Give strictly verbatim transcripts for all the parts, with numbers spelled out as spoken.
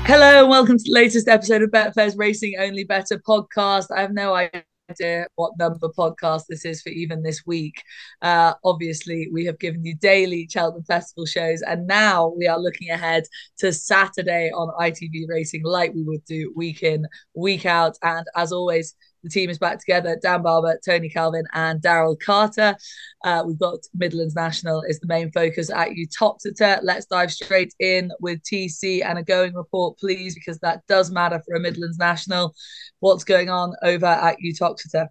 Hello and welcome to the latest episode of Betfair's Racing Only Better podcast. I have no idea what number podcast this is for even this week. Uh, obviously, we have given you daily Cheltenham Festival shows, and now we are looking ahead to Saturday on I T V Racing, like we would do week in, week out. And as always, the team is back together. Dan Barber, Tony Calvin, and Daryl Carter. Uh, we've got Midlands National is the main focus at Uttoxeter. Let's dive straight in with T C and a going report, please, because that does matter for a Midlands National. What's going on over at Uttoxeter?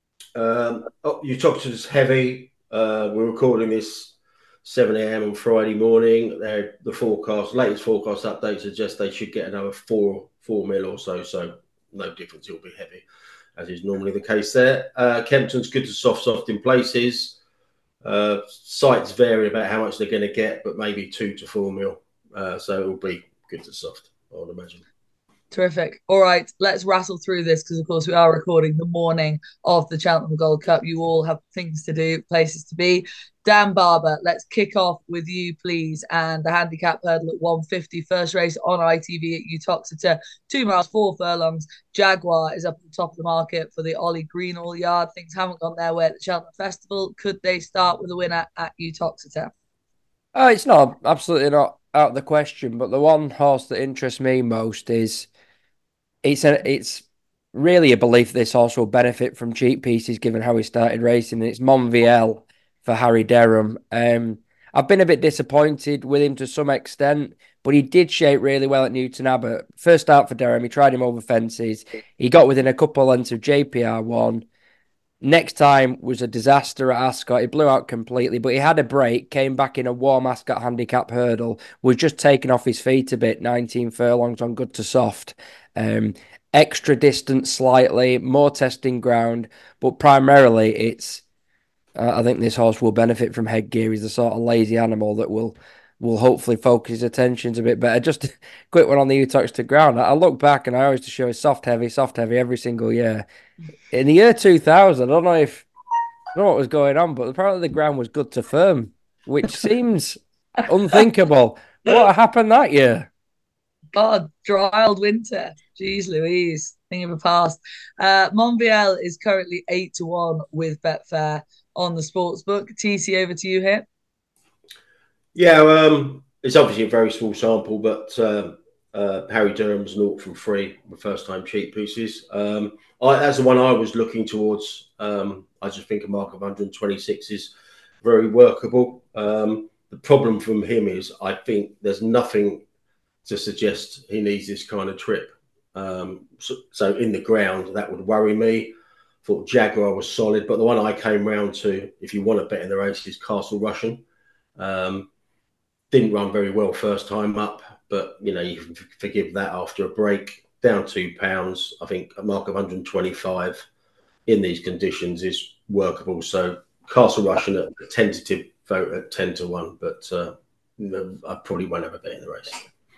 Um, oh, Uttoxeter's heavy. Uh, we're recording this seven a.m. on Friday morning. They're, the forecast, latest forecast update suggests they should get another four four mil or so. So no difference. It'll be heavy, as is normally the case there. Uh, Kempton's good to soft, soft in places. Uh, sites vary about how much they're going to get, but maybe two to four mil. Uh, so it will be good to soft, I would imagine. Terrific. All right, let's rattle through this because, of course, we are recording the morning of the Cheltenham Gold Cup. You all have things to do, places to be. Dan Barber, let's kick off with you, please. And the handicap hurdle at one fifty, first race on I T V at Uttoxeter, two miles, four furlongs. Jaguar is up at the top of the market for the Ollie Greenall yard. Things haven't gone their way at the Cheltenham Festival. Could they start with a winner at Uttoxeter? Oh, it's not absolutely not out of the question. But the one horse that interests me most is it's a, it's really a belief that this horse will benefit from cheap pieces, given how he started racing. And it's Monvielle for Harry Derham. Um, I've been a bit disappointed with him to some extent, but he did shape really well at Newton Abbot. First start for Derham, he tried him over fences. He got within a couple of lengths of J P R one. Next time was a disaster at Ascot. He blew out completely, but he had a break, came back in a warm Ascot handicap hurdle, was just taken off his feet a bit, nineteen furlongs on good to soft. Um, extra distance slightly, more testing ground, but primarily it's, uh, I think this horse will benefit from headgear. He's the sort of lazy animal that will will hopefully focus his attentions a bit better. Just a quick one on the Uttoxeter ground. I look back and I always show his soft heavy, soft heavy every single year. In the year two thousand, I don't know if I don't know what was going on, but apparently the ground was good to firm, which seems unthinkable. What happened that year? God, dry old winter. Jeez Louise, thing of a past. Uh, Monvielle is currently eight to one with Betfair on the sportsbook. T C, over to you here. Yeah, um, it's obviously a very small sample, but um, uh, Harry Durham's naught from three, the first time cheap pieces. Um, I, that's the one I was looking towards. Um, I just think a mark of one twenty-six is very workable. Um, the problem from him is I think there's nothing to suggest he needs this kind of trip. Um, so, so in the ground, that would worry me. Thought Jaguar was solid, but the one I came round to, if you want to bet in the race, is Castle Russian. Um, didn't run very well first time up, but you know you can forgive that after a break. Down two pounds, I think a mark of one twenty-five in these conditions is workable. So Castle Russian at a tentative vote at ten to one, but uh, I probably won't have a bet in the race.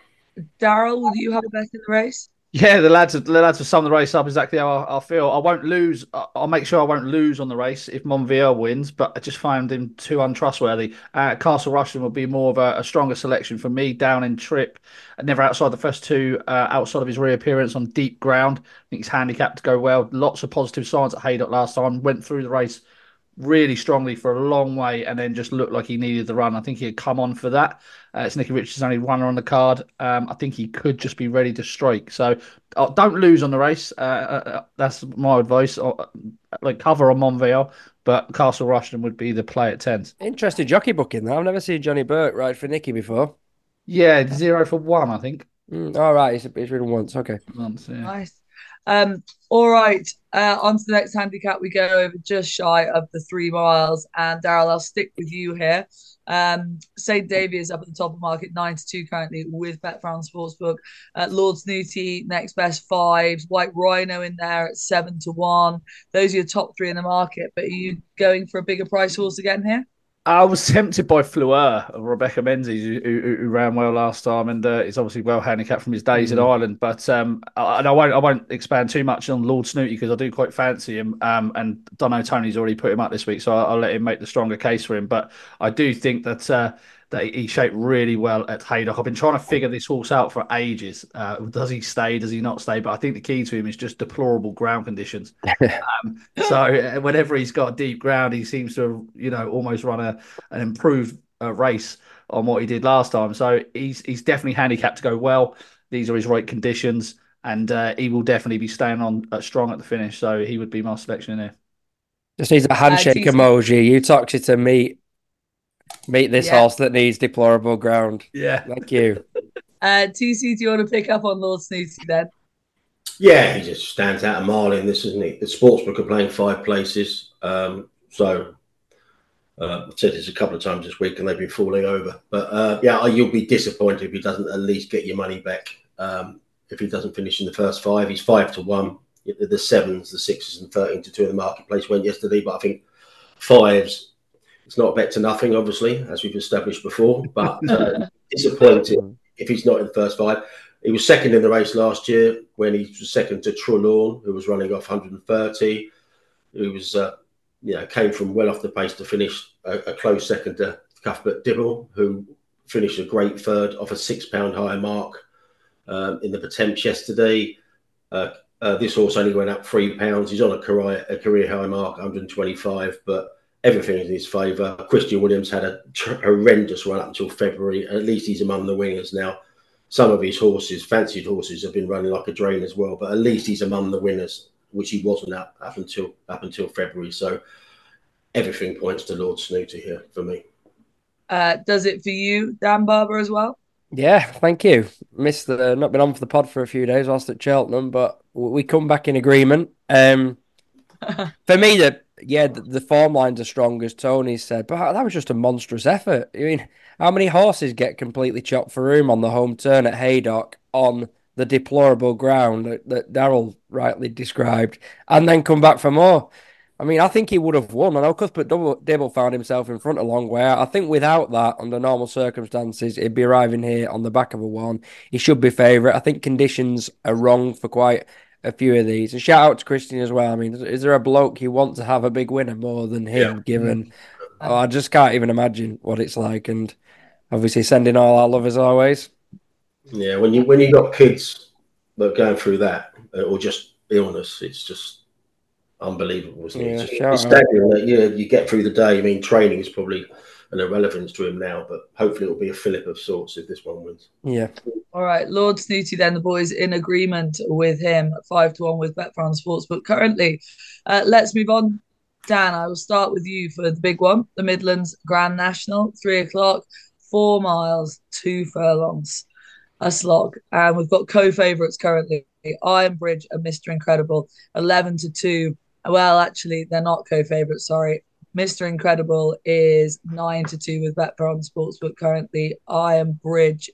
Daryl, will you have a bet in the race? Yeah, the lads, have, the lads have summed the race up exactly how I, I feel. I won't lose. I'll make sure I won't lose on the race if Monvielle wins, but I just find him too untrustworthy. Uh, Castle Russian will be more of a, a stronger selection for me down in trip, never outside the first two, uh, outside of his reappearance on deep ground. I think he's handicapped to go well. Lots of positive signs at Haydock last time. Went through the race really strongly for a long way and then just looked like he needed the run. I think he had come on for that. Uh, it's Nicky Richards' only runner on the card. Um, I think he could just be ready to strike. So uh, don't lose on the race. Uh, uh, that's my advice. Uh, like cover on Monvielle, but Castle Russian would be the play at tens. Interesting jockey booking, though. I've never seen Johnny Burke ride for Nicky before. Yeah, zero for one, I think. Mm, all right, he's, he's ridden once. Okay. Once, yeah. Nice. Um, all right, uh, on to the next handicap. We go over just shy of the three miles. And Daryl, I'll stick with you here. Um, Saint Davy is up at the top of the market, nine to two currently with Betfair on Sportsbook. Uh, Lord Snooty, next best fives. White Rhino in there at seven to one. Those are your top three in the market. But are you going for a bigger price horse again here? I was tempted by Fleur of Rebecca Menzies, who, who, who ran well last time, and uh, is obviously well handicapped from his days mm. at Ireland. But um, I, and I won't, I won't expand too much on Lord Snooty because I do quite fancy him. Um, and Dono Tony's already put him up this week, so I'll, I'll let him make the stronger case for him. But I do think that uh, that he, he shaped really well at Haydock. I've been trying to figure this horse out for ages. Uh, does he stay? Does he not stay? But I think the key to him is just deplorable ground conditions. um, so uh, whenever he's got deep ground, he seems to, you know, almost run a an improved uh, race on what he did last time. So he's he's definitely handicapped to go well. These are his right conditions, and uh, he will definitely be staying on uh, strong at the finish. So he would be my selection in here. Just needs a handshake uh, emoji. You talk to meet meet this yeah. horse that needs deplorable ground. Yeah, thank you. uh, T C, do you want to pick up on Lord Snooty then? Yeah, he just stands out a mile in this, isn't he? The Sportsbook are playing five places, um, so. Uh, I've said this a couple of times this week and they've been falling over. But uh, yeah, you'll be disappointed if he doesn't at least get your money back. Um, if he doesn't finish in the first five, he's five to one. The sevens, the sixes, and thirteen to two in the marketplace went yesterday. But I think fives, it's not a bet to nothing, obviously, as we've established before. But uh, disappointed if he's not in the first five. He was second in the race last year when he was second to Trelawn, who was running off one hundred thirty. He was. Uh, You know, came from well off the pace to finish a, a close second to Cuthbert Dibble, who finished a great third off a six pound higher mark um, in the Potemps yesterday. Uh, uh, this horse only went up three pounds. He's on a career, a career high mark, one hundred twenty-five, but everything is in his favour. Christian Williams had a tr- horrendous run up until February. At least he's among the winners now. Some of his horses, fancied horses, have been running like a drain as well, but at least he's among the winners, which he wasn't up, up until up until February. So everything points to Lord Snooty here for me. Uh, does it for you, Dan Barber, as well? Yeah, thank you. Missed the not been on for the pod for a few days whilst at Cheltenham, but we come back in agreement. Um, for me, the yeah, the, the form lines are strong, as Tony said, but that was just a monstrous effort. I mean, how many horses get completely chopped for room on the home turn at Haydock on the deplorable ground that, that Daryl rightly described, and then come back for more? I mean, I think he would have won. I know Cuthbert Dibble found himself in front a long way. I think without that, under normal circumstances, he'd be arriving here on the back of a one. He should be favourite. I think conditions are wrong for quite a few of these. And shout out to Christian as well. I mean, is there a bloke you want to have a big winner more than him, yeah. given... Oh, I just can't even imagine what it's like. And obviously sending all our love as always. Yeah, when you when you got kids that are going through that, or just illness, it's just... unbelievable, isn't it? Yeah, it's staggering that you, you get through the day. I mean, training is probably an irrelevance to him now, but hopefully it'll be a fillip of sorts if this one wins. Yeah. All right, Lord Snooty, then the boys in agreement with him, five to one with Betfran Sportsbook currently. Uh, let's move on. Dan, I will start with you for the big one, the Midlands Grand National, three o'clock, four miles, two furlongs, a slog. And we've got co-favourites currently, Iron Bridge and Mister Incredible, eleven to two. Well, actually, they're not co-favourites, sorry. Mister Incredible is nine to two with Betfran Sportsbook currently. Iron Bridge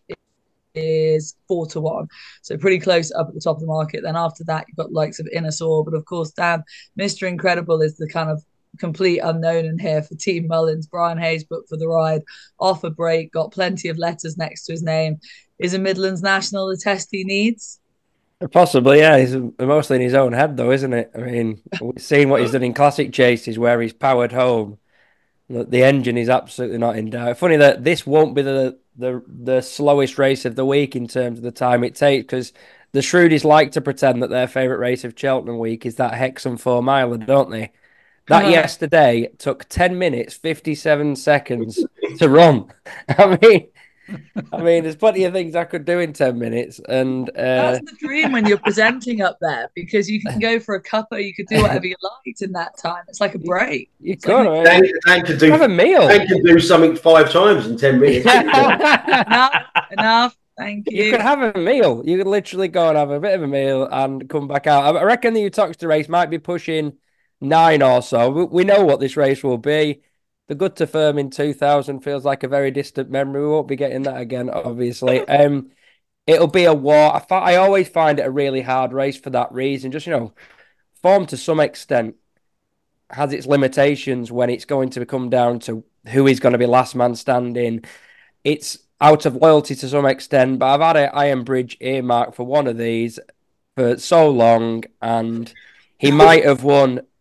is four to one. So pretty close up at the top of the market. Then after that, you've got likes of Inner Saw. But of course, Dan, Mister Incredible is the kind of complete unknown in here for Team Mullins. Brian Hayes booked for the ride, off a break, got plenty of letters next to his name. Is a Midlands National the test he needs? Possibly, yeah. He's mostly in his own head, though, isn't it? I mean, we've seen what he's done in classic chases where he's powered home. The engine is absolutely not in doubt. Funny that this won't be the the, the slowest race of the week in terms of the time it takes, because the Shrewdies like to pretend that their favourite race of Cheltenham week is that Hexham four miler, don't they? That uh-huh. yesterday took ten minutes, fifty-seven seconds to run. I mean... I mean, there's plenty of things I could do in ten minutes, and uh... that's the dream when you're presenting up there, because you can go for a cuppa, you could do whatever you liked in that time. It's like a break. You, you could like Dan, Dan could do have a meal. Dan could do something five times in ten minutes. enough, enough. Thank you. You could have a meal. You could literally go and have a bit of a meal and come back out. I reckon the Uttoxeter race might be pushing nine or so. We know what this race will be. The Good to Firm in two thousand feels like a very distant memory. We won't be getting that again, obviously. Um, it'll be a war. I, fi- I always find it a really hard race for that reason. Just, you know, form to some extent has its limitations when it's going to come down to who is going to be last man standing. It's out of loyalty to some extent, but I've had an Iron Bridge earmarked for one of these for so long, and he might have won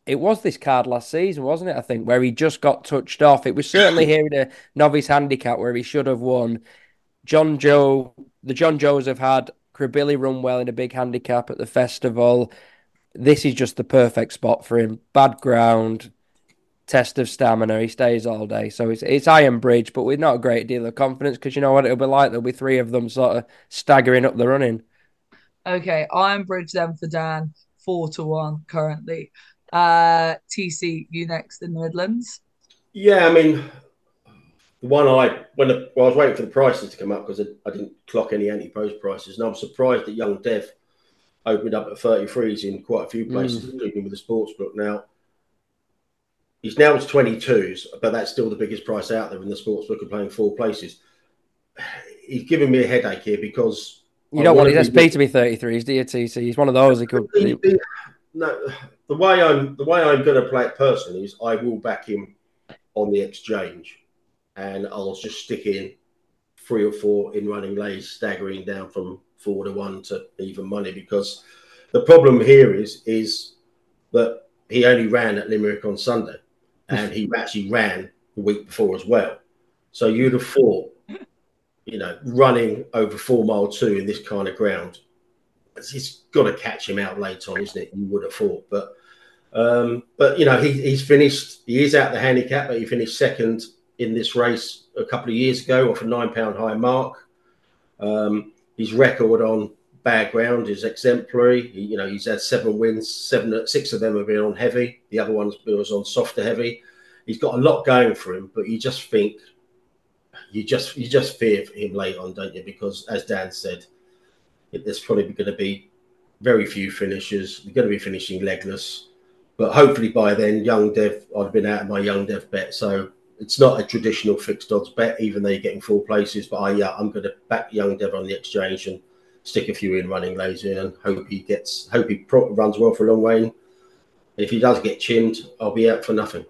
it was this card last season, wasn't it? I think where he just got touched off. It was certainly here in a novice handicap where he should have won. John Joe, the John Joes have had Krabilly run well in a big handicap at the festival. This is just the perfect spot for him. Bad ground, test of stamina. He stays all day. So it's it's Iron Bridge, but with not a great deal of confidence because you know what it'll be like. There'll be three of them sort of staggering up the running. Okay, Iron Bridge then for Dan, four to one currently. Uh, T C, you next in the Midlands. Yeah, I mean, the one I when the, well, I was waiting for the prices to come up because I, I didn't clock any anti-post prices, and I was surprised that Young Dev opened up at thirty-threes in quite a few places, mm. including with the sportsbook. Now, he's now to twenty-twos, but that's still the biggest price out there in the sportsbook and playing four places. He's giving me a headache here because you don't want his S P to be thirty-threes, do you, T C? He's one of those. He could. He, he, no, the way I'm the way I'm going to play it personally is I will back him on the exchange, and I'll just stick in three or four in running lays, staggering down from four to one to even money. Because the problem here is is that he only ran at Limerick on Sunday, and he actually ran the week before as well. So you'd have thought, you know, running over four mile two in this kind of ground, it's got to catch him out late on, isn't it? You would have thought, but um, but you know, he, he's finished. He is out the handicap, but he finished second in this race a couple of years ago off a nine pound high mark. Um, his record on bad ground is exemplary. He, you know, he's had seven wins, seven, six of them have been on heavy. The other ones was on softer heavy. He's got a lot going for him, but you just think you just you just fear for him late on, don't you? Because as Dan said, there's probably going to be very few finishers. They're going to be finishing legless. But hopefully by then, Young Dev, I've been out of my Young Dev bet. So it's not a traditional fixed odds bet, even though you're getting four places. But I, yeah, I'm going to back Young Dev on the exchange and stick a few in running lays in and hope he gets, hope he pro- runs well for a long way. And if he does get chinned, I'll be out for nothing.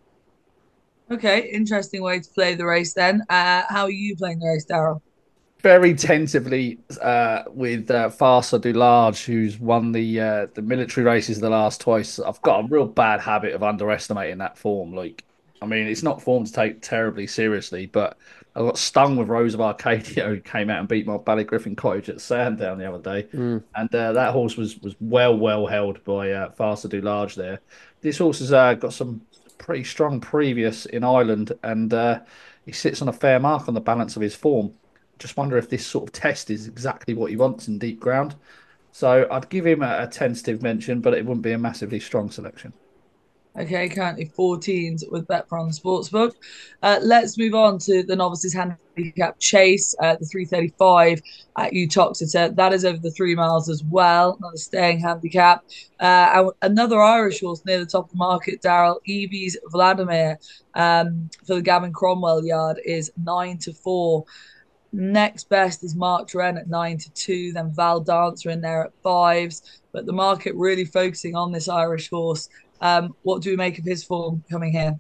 Okay, interesting way to play the race then. Uh, how are you playing the race, Daryl? Very tentatively uh, with uh, Farsa du Large, who's won the uh, the military races the last twice. I've got a real bad habit of underestimating that form. Like, I mean, it's not form to take terribly seriously, but I got stung with Rose of Arcadia, who came out and beat my Ballygriffin Cottage at Sandown the other day, mm. and uh, that horse was was well well held by uh, Farsa du Large there. This horse has uh, got some pretty strong previous in Ireland, and uh, he sits on a fair mark on the balance of his form. Just wonder if this sort of test is exactly what he wants in deep ground. So I'd give him a, a tentative mention, but it wouldn't be a massively strong selection. Okay, currently fourteens with Betfair Sportsbook. Uh, let's move on to the novices handicap chase, uh, the three thirty-five at Uttoxeter. That is over the three miles as well, not a staying handicap. Uh, another Irish horse near the top of the market, Daryl, Evie's Vladimir, um, for the Gavin Cromwell yard is nine to four. Next best is Mark Dren at nine to two. Then Val Dancer in there at fives. But the market really focusing on this Irish horse. Um, what do we make of his form coming here?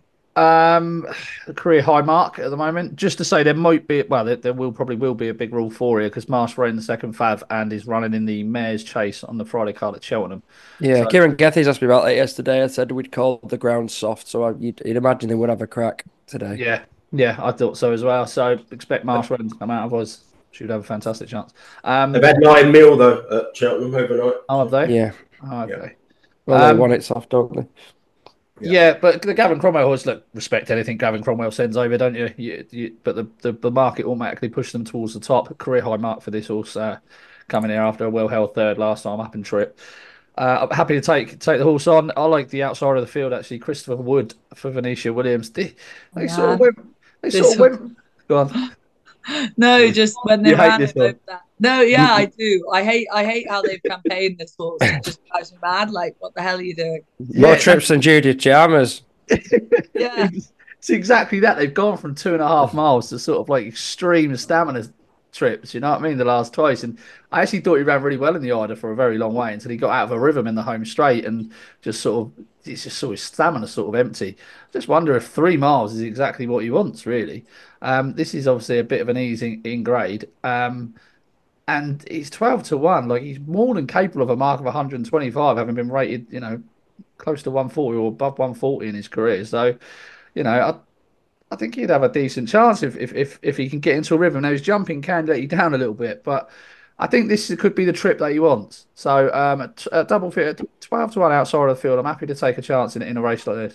Um, a career high mark at the moment. Just to say, there might be, well, there, there will probably will be a big rule for here because Marsh ran the second fav and is running in the Mayor's Chase on the Friday card at Cheltenham. Yeah, so, Kieran Gethy's asked me about that yesterday. I said we'd call the ground soft, so I, you'd, you'd imagine they would have a crack today. Yeah. Yeah, I thought so as well. So expect Marsh Redden to come out. Otherwise, she would have a fantastic chance. Um, They've had nine mil though at Cheltenham overnight. Oh, have they? Yeah. Oh, okay. Yeah. Well, um, they want it soft, don't they? Yeah. yeah, but the Gavin Cromwell horse, look, respect anything Gavin Cromwell sends over, don't you? you, you but the, the, the market automatically pushed them towards the top. Career high mark for this horse uh, coming here after a well-held third last time up in Trip. Uh, I'm happy to take take the horse on. I like the outside of the field, actually. Christopher Wood for Venetia Williams. They, they yeah. sort of went... They sort of went... Go on. No, just when they ran it over that. No, yeah, I do. I hate I hate how they've campaigned this horse. It just drives me mad. Like, what the hell are you doing? More yeah. trips than Judith Chalmers. Yeah. It's exactly that. They've gone from two and a half miles to sort of like extreme stamina trips, you know what I mean, the last twice. And I actually thought he ran really well in the Ida for a very long way until he got out of a rhythm in the home straight and just sort of, it's just sort of stamina sort of empty. Just wonder if three miles is exactly what he wants, really. Um, this is obviously a bit of an ease in, in grade. Um, and he's twelve to one. Like, he's more than capable of a mark of one hundred twenty-five, having been rated, you know, close to one forty or above one forty in his career. So, you know, I I think he'd have a decent chance if if if, if he can get into a rhythm. Now his jumping can let you down a little bit, but I think this could be the trip that he wants. So um, at, at double fit, at twelve to one outside of the field, I'm happy to take a chance in in a race like this.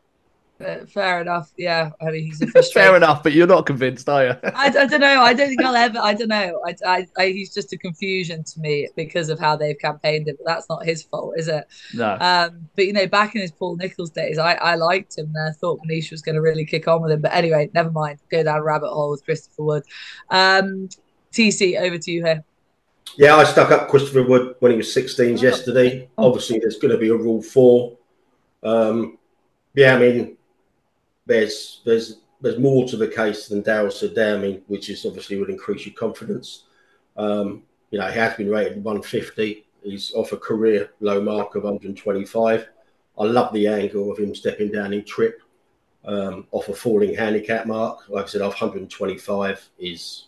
Uh, fair enough. Yeah, I mean he's a Fair frustrating. enough, but you're not convinced, are you? I, I don't know. I don't think I'll ever. I don't know. I, I, I, he's just a confusion to me because of how they've campaigned it. But that's not his fault, is it? No. Um, but you know, back in his Paul Nichols days, I, I liked him. And I thought Manish was going to really kick on with him. But anyway, never mind. Go down a rabbit hole with Christopher Wood. Um, T C, over to you here. Yeah, I stuck up Christopher Wood when he was sixteens yesterday. Oh. Obviously, there's going to be a rule four. Um, yeah, I mean, there's there's there's more to the case than Daryl said there. I mean, which is obviously would increase your confidence. Um, you know, he has been rated one fifty. He's off a career low mark of one twenty-five. I love the angle of him stepping down in trip um, off a falling handicap mark. Like I said, off one twenty-five is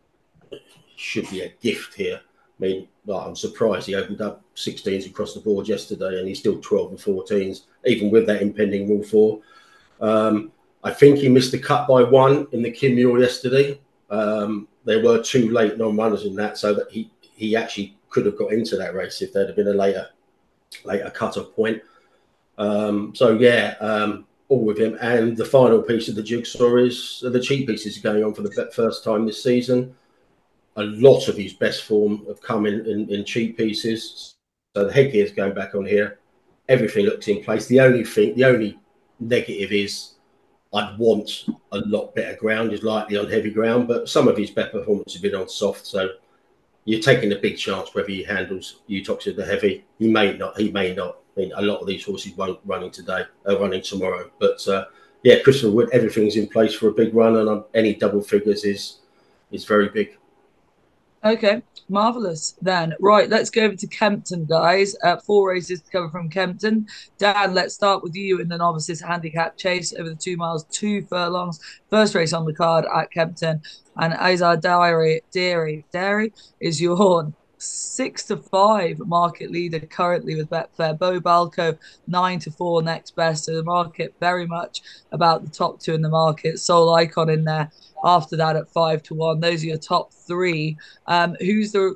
should be a gift here. I mean, like, I'm surprised he opened up sixteens across the board yesterday and he's still twelve and fourteens, even with that impending rule four. Um, I think he missed the cut by one in the Kim Muir yesterday. Um, there were two late non-runners in that, so that he, he actually could have got into that race if there'd have been a later later cut-off point. Um, so, yeah, um, all with him. And the final piece of the jigsaw is the cheap pieces going on for the first time this season. A lot of his best form have come in, in, in cheap pieces. So the headgear's going back on here. Everything looks in place. The only thing, the only negative is I'd want a lot better ground, is likely on heavy ground, but some of his better performance has been on soft. So you're taking a big chance whether he handles Utox at the heavy. He may not, he may not. I mean, a lot of these horses won't running today, uh, running tomorrow. But uh, yeah, Christopher Wood, everything's in place for a big run, and um, any double figures is is very big. Okay, marvelous. Then, right, let's go over to Kempton, guys. Uh, four races to cover from Kempton. Dan, let's start with you in the novices handicap chase over the two miles, two furlongs. First race on the card at Kempton, and Azar Dairy, Dairy, Dairy is your six to five market leader currently with Betfair. Bo Balco nine to four next best. So the market very much about the top two in the market. Soul Icon in there after that at five to one. Those are your top three. Um, who's the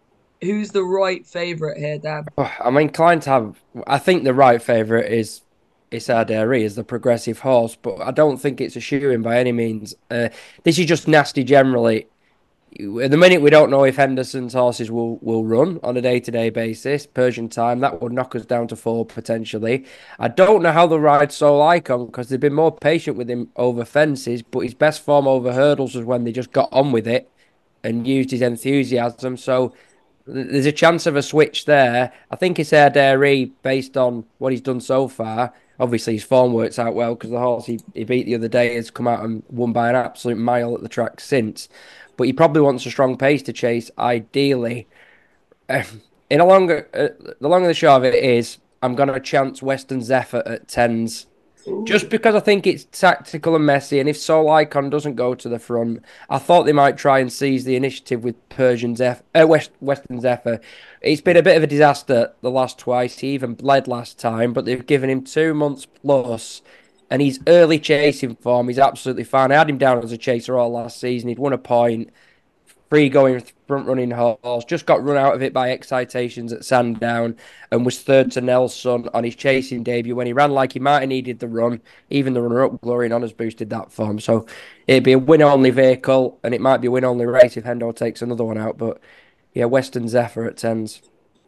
who's the right favourite here, Dan? I'm inclined to have. I think the right favourite is Issa Dairy, is the progressive horse, but I don't think it's a shoe-in by any means. Uh, this is just nasty generally. At the minute, we don't know if Henderson's horses will, will run on a day-to-day basis. Persian Time, that would knock us down to four potentially. I don't know how they'll ride Soul Icon because they've been more patient with him over fences, but his best form over hurdles was when they just got on with it and used his enthusiasm. So there's a chance of a switch there. I think it's Air Dairy, based on what he's done so far. Obviously, his form works out well because the horse he, he beat the other day has come out and won by an absolute mile at the track since. But he probably wants a strong pace to chase, ideally. Uh, in a longer, uh, the long and the short of it is, I'm going to chance Western Zephyr at tens. Just because I think it's tactical and messy, and if Soul Icon doesn't go to the front, I thought they might try and seize the initiative with Persian Zephyr, uh, West, Western Zephyr. It's been a bit of a disaster the last twice. He even bled last time, but they've given him two months plus, and he's early chasing form. He's absolutely fine. I had him down as a chaser all last season. He'd won a point. Free going front running horse, just got run out of it by Excitations at Sandown and was third to Nelson on his chasing debut when he ran like he might have needed the run. Even the runner up, Glory and Honours, boosted that form. So it'd be a win only vehicle, and it might be a win only race if Hendo takes another one out. But yeah, Western Zephyr at tens.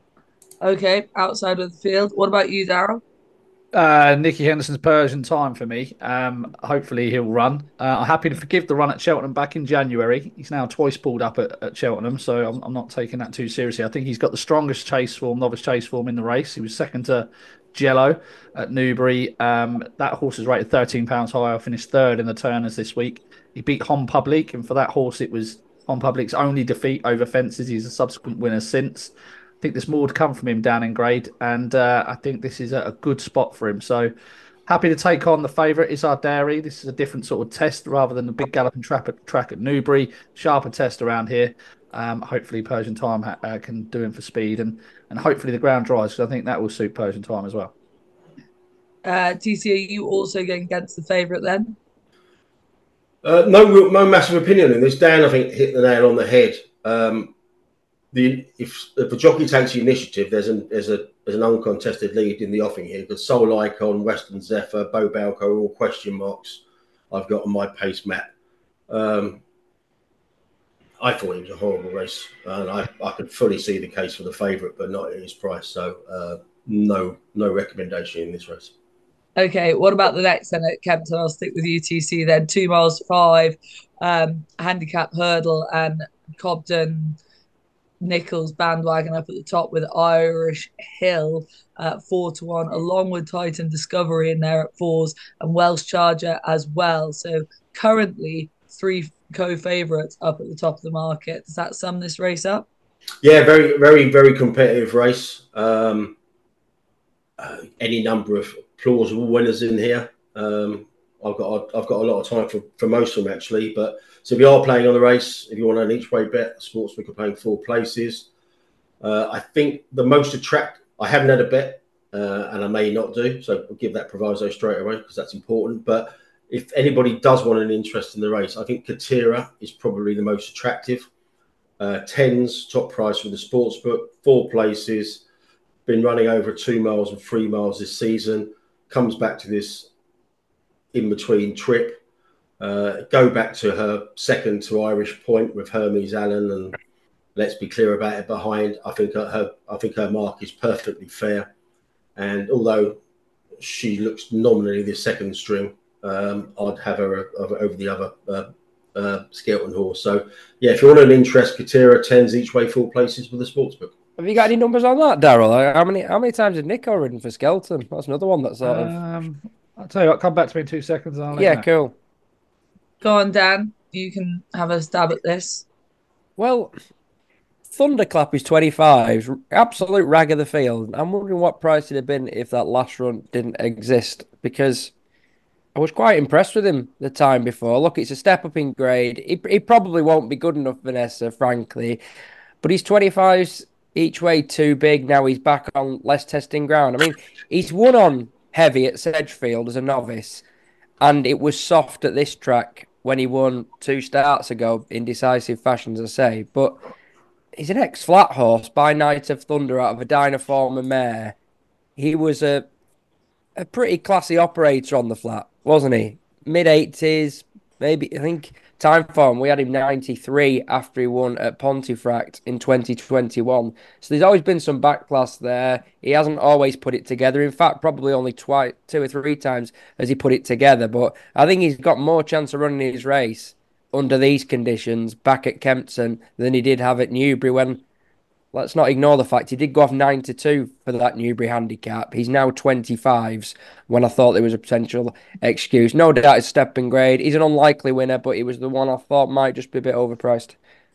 Okay, outside of the field. What about you, Darryl? Uh, Nicky Henderson's Persian Time for me. Um, hopefully he'll run. Uh, I'm happy to forgive the run at Cheltenham back in January. He's now twice pulled up at, at Cheltenham, so I'm, I'm not taking that too seriously. I think he's got the strongest chase form, novice chase form in the race. He was second to Jello at Newbury. Um, that horse is rated thirteen pounds higher. Finished third in the Turners this week. He beat Hon Public, and for that horse, it was Hon Public's only defeat over fences. He's a subsequent winner since. I think there's more to come from him down in grade, and uh, I think this is a, a good spot for him. So happy to take on the favourite, Is Our Dairy. This is a different sort of test rather than the big galloping track at, track at Newbury. Sharper test around here. Um, hopefully Persian Time ha- uh, can do him for speed, and and hopefully the ground dries, because I think that will suit Persian Time as well. Uh, T C, are you also going against the favourite then? Uh, no, no massive opinion in this. Dan, I think, hit the nail on the head. Um, the if, if a jockey takes the initiative, there's an there's a there's an uncontested lead in the offing here because Soul Icon, Western Zephyr, Bo Balco are all question marks I've got on my pace map. Um, I thought it was a horrible race, and I, I could fully see the case for the favourite, but not at his price. So uh, no no recommendation in this race. Okay, what about the next then at Kempton? I'll stick with U T C then. Two miles five, um, handicap hurdle, and Cobden Nichols bandwagon up at the top with Irish Hill at four to one, along with Titan Discovery in there at fours and Welsh Charger as well. So currently three co-favourites up at the top of the market. Does that sum this race up? Yeah, very, very, very competitive race. Um, uh, any number of plausible winners in here. Um, I've got I've got a lot of time for, for most of them actually. But so if you are playing on the race, if you want an each way bet, Sportsbook are playing four places. Uh, I think the most attract. I haven't had a bet, uh, and I may not do. So I'll give that proviso straight away because that's important. But if anybody does want an interest in the race, I think Katira is probably the most attractive. Uh, tens top price with the Sportsbook, four places. Been running over two miles and three miles this season. Comes back to this in-between trip. Uh, go back to her second to Irish Point with Hermes Allen, and let's be clear about it behind. I think her, I think her mark is perfectly fair. And although she looks nominally the second string, um, I'd have her over the other uh, uh, Skelton horse. So yeah, if you want an interest, Katira tens each way, four places with the Sportsbook. Have you got any numbers on that, Daryl? How many how many times did Nico ridden for Skelton? That's another one that's sort of. Um, I'll tell you what. Come back to me in two seconds. And I'll yeah, cool. Go on, Dan. You can have a stab at this. Well, Thunderclap is twenty-five, absolute rag of the field. I'm wondering what price it'd have been if that last run didn't exist, because I was quite impressed with him the time before. Look, it's a step up in grade. He, he probably won't be good enough, Vanessa, frankly, but he's twenty-fives each way too big. Now he's back on less testing ground. I mean, he's won on heavy at Sedgefield as a novice, and it was soft at this track when he won two starts ago in decisive fashion, as I say. But he's an ex-flat horse by Night of Thunder out of a Dynaformer mare. He was a a pretty classy operator on the flat, wasn't he? mid-eighties, maybe, I think, time form, we had him ninety-three after he won at Pontefract in twenty twenty-one. So there's always been some backclass there. He hasn't always put it together. In fact, probably only twice, two or three times has he put it together. But I think he's got more chance of running his race under these conditions back at Kempton than he did have at Newbury when, let's not ignore the fact he did go off ninety-two for that Newbury handicap. He's now twenty-fives when I thought there was a potential excuse. No doubt it's step in grade. He's an unlikely winner, but he was the one I thought might just be a bit overpriced.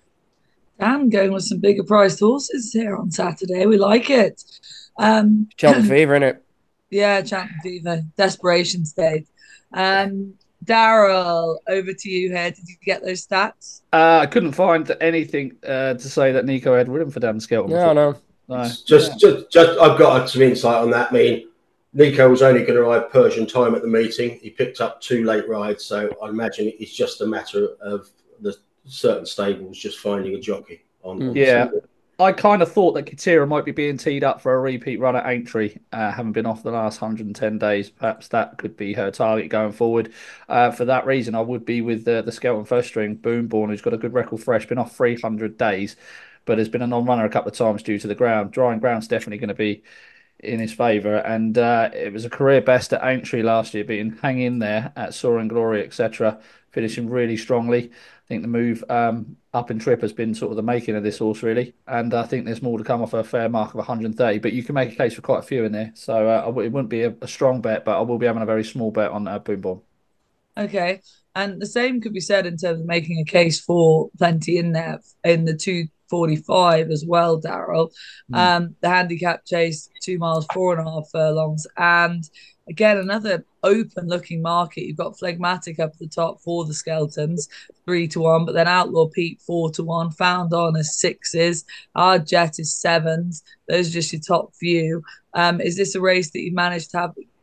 Dan going with some bigger priced horses here on Saturday. We like it. Um, Cheltenham Fever, innit? Yeah, Cheltenham Fever. Desperation state. Um, Daryl, over to you here. Did you get those stats? Uh, I couldn't find anything uh, to say that Nico had ridden for Dan Skelton. No, no. no. Just, yeah. just, just, I've got some insight on that. I mean, Nico was only going to ride Persian time at the meeting. He picked up two late rides, so I imagine it's just a matter of the certain stables just finding a jockey on. Mm. Yeah. I kind of thought that Katira might be being teed up for a repeat run at Aintree, uh, having been off the last one hundred ten days. Perhaps that could be her target going forward. Uh, for that reason, I would be with the, the Skelton first string, Boomborn, who's got a good record fresh, been off three hundred days, but has been a non-runner a couple of times due to the ground. Drying ground's definitely going to be in his favour, and uh, it was a career best at Aintree last year, being hang in there at Soaring Glory, et cetera, finishing really strongly. I think the move um, up in trip has been sort of the making of this horse, really. And I think there's more to come off a fair mark of one hundred thirty. But you can make a case for quite a few in there. So uh, it wouldn't be a, a strong bet, but I will be having a very small bet on uh, Boomborn. Okay. And the same could be said in terms of making a case for plenty in there in the two forty-five as well, Daryl. Mm. Um, the handicap chase, two miles, four and a half furlongs. And again, another open looking market. You've got Phlegmatic up at the top for the Skeltons, three to one, but then Outlaw Pete, four to one, Found On as sixes, Our Jet is sevens. Those are just your top few. Um, is this a race that you managed to have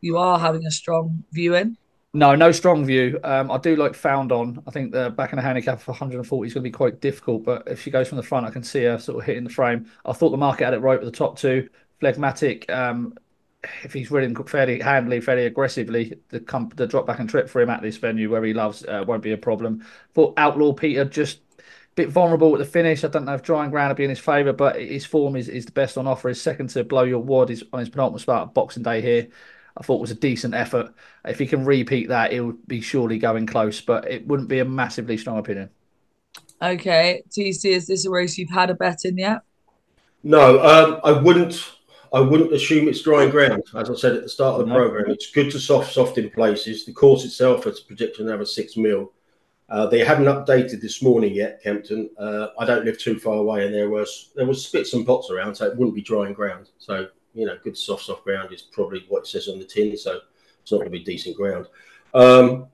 you are having a strong view in? No, no strong view. Um, I do like Found On. I think the back in the handicap for one hundred forty is going to be quite difficult, but if she goes from the front, I can see her sort of hitting the frame. I thought the market had it right with the top two. Phlegmatic, um, if he's ridden fairly handily, fairly aggressively, the comp- the drop back and trip for him at this venue where he loves uh, won't be a problem. Thought Outlaw Peter just a bit vulnerable at the finish. I don't know if drying ground will be in his favour, but his form is, is the best on offer. His second to Blow Your Wad is on his penultimate start of Boxing Day here. I thought was a decent effort. If he can repeat that, it would be surely going close, but it wouldn't be a massively strong opinion. Okay, T C, is this a race you've had a bet in yet? No, um, I wouldn't. I wouldn't assume it's drying ground. As I said at the start of the No. program, it's good to soft, soft in places. The course itself is predicted to have a six mil. Uh, they haven't updated this morning yet, Kempton. Uh, I don't live too far away, and there was there was spits and pots around, so it wouldn't be drying ground. So you know, good soft, soft ground is probably what it says on the tin. So it's not going to be decent ground. Um,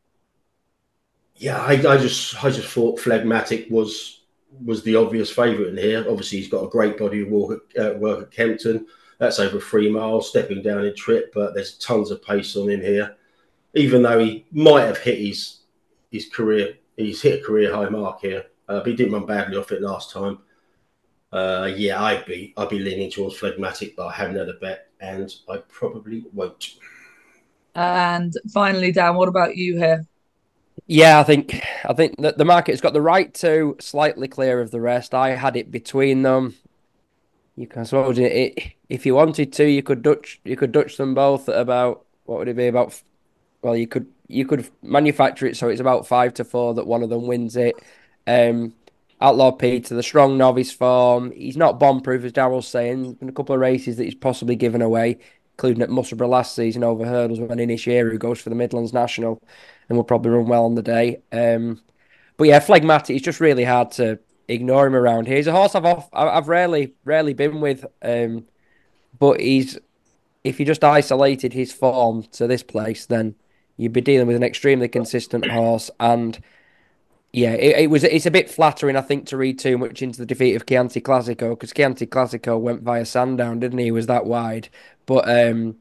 yeah, I, I just I just thought Phlegmatic was was the obvious favourite in here. Obviously, he's got a great body of work at, uh, work at Kempton. That's over three miles, stepping down in trip, but there's tons of pace on him here. Even though he might have hit his his career, he's hit a career high mark here, uh, but he didn't run badly off it last time. Uh, yeah, I'd be I'd be leaning towards Phlegmatic, but I haven't had a bet, and I probably won't. And finally, Dan, what about you here? Yeah, I think I think that the market's got the right to slightly clear of the rest. I had it between them. You can suppose it, it if you wanted to, you could Dutch you could Dutch them both at about what would it be about? Well, you could you could manufacture it so it's about five to four that one of them wins it. Um, Outlaw Peter, the strong novice form. He's not bomb-proof, as Daryl's saying. There's been a couple of races that he's possibly given away, including at Musselburgh last season over hurdles when Inisheru goes for the Midlands National and will probably run well on the day. Um, but yeah, Phlegmatic, it's just really hard to ignore him around here. He's a horse I've off, I've rarely rarely been with, um, but he's if you just isolated his form to this place, then you'd be dealing with an extremely consistent horse. And yeah, it, it was it's a bit flattering, I think, to read too much into the defeat of Chianti Classico, because Chianti Classico went via Sandown, didn't he? He was that wide, but um,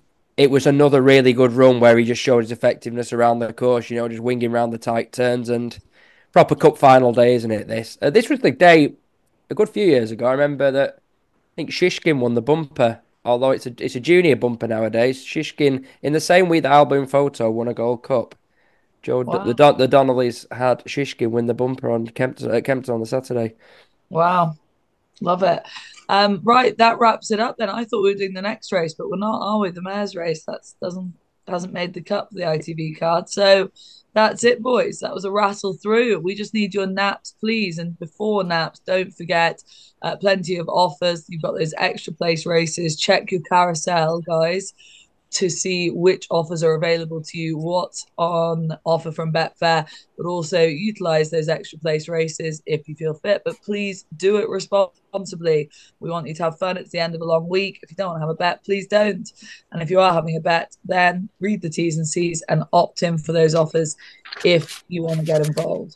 it was another really good run where he just showed his effectiveness around the course. You know, just winging around the tight turns and proper cup final day, isn't it? This uh, this was the day a good few years ago. I remember that I think Shishkin won the bumper, although it's a it's a junior bumper nowadays. Shishkin, in the same way that Album Photo won a Gold Cup, Joe Wow. the Don, the Donnellys had Shishkin win the bumper on Kempton, at Kempton on the Saturday. Wow, love it. Um, right, that wraps it up then. I thought we were doing the next race, but we're not, are we? The mayor's race that's doesn't hasn't made the cut for the I T V card. So that's it, boys. That was a rattle through. We just need your naps, please. And before naps, don't forget uh, plenty of offers. You've got those extra place races. Check your carousel, guys, to see which offers are available to you, what's on offer from Betfair, but also utilize those extra place races if you feel fit. But please do it responsibly. We want you to have fun. It's the end of a long week. If you don't want to have a bet, please don't. And if you are having a bet, then read the T's and C's and opt in for those offers if you want to get involved.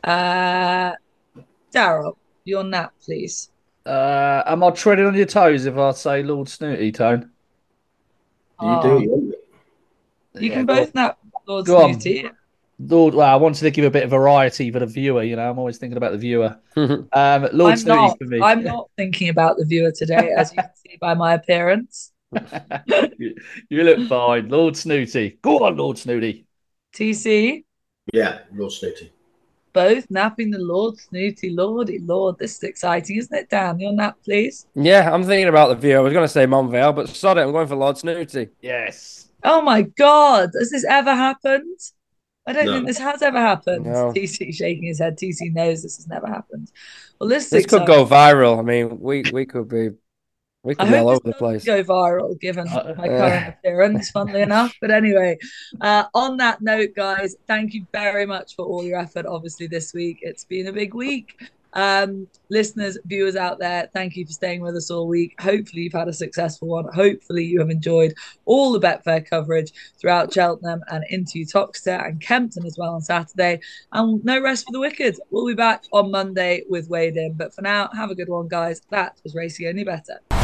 Uh, Daryl, your nap, please. Uh, am I treading on your toes if I say Lord Snooty, Tone? You Oh, do. You you Yeah, can go both on. nap Lord Go on. Snooty. Lord, well, I wanted to give a bit of variety for the viewer. You know, I'm always thinking about the viewer. Um, Lord I'm Snooty not. for me. I'm not thinking about the viewer today, as you can see by my appearance. you, you look fine, Lord Snooty. Go on, Lord Snooty. T C, Yeah, Lord Snooty. both napping the Lord Snooty. Lordy Lord, this is exciting, isn't it, Dan? Your nap, please. Yeah, I'm thinking about the view. I was going to say Monvale, but sod it, I'm going for Lord Snooty. Yes. Oh my God, has this ever happened? I don't No. think this has ever happened. No. T C shaking his head. T C knows this has never happened. Well, this is This could exciting. go viral. I mean, we we could be we I could be all hope over this the place. doesn't go viral, given Uh, my current uh. appearance, funnily enough. But anyway, uh, on that note, guys, thank you very much for all your effort, obviously, this week. It's been a big week. Um, listeners, viewers out there, thank you for staying with us all week. Hopefully you've had a successful one. Hopefully you have enjoyed all the Betfair coverage throughout Cheltenham and into Uttoxeter and Kempton as well on Saturday. And no rest for the wicked. We'll be back on Monday with Wade In. But for now, have a good one, guys. That was Racing Only Better.